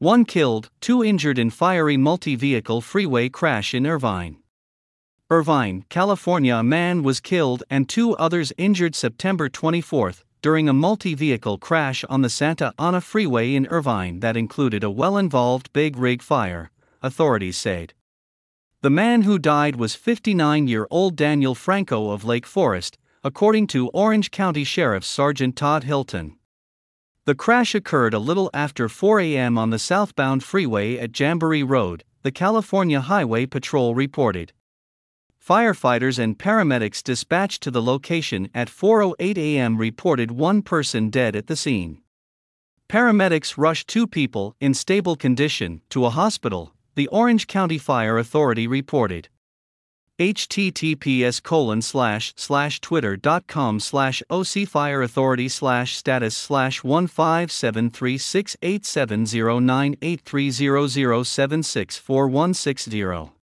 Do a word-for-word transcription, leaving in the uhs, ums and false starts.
One killed, two injured in fiery multi-vehicle freeway crash in Irvine. Irvine, California. A man was killed and two others injured September twenty-fourth during a multi-vehicle crash on the Santa Ana Freeway in Irvine that included a well-involved big rig fire, authorities said. The man who died was fifty-nine-year-old Daniel Franco of Lake Forest, according to Orange County Sheriff Sergeant Todd Hilton. The crash occurred a little after four a.m. on the southbound freeway at Jamboree Road, the California Highway Patrol reported. Firefighters and paramedics dispatched to the location at four oh eight a.m. reported one person dead at the scene. Paramedics rushed two people in stable condition to a hospital, the Orange County Fire Authority reported. https colon slash slash twitter.com slash ocfireauthority slash status slash one five seven three six eight seven zero nine eight three zero zero seven six four one six zero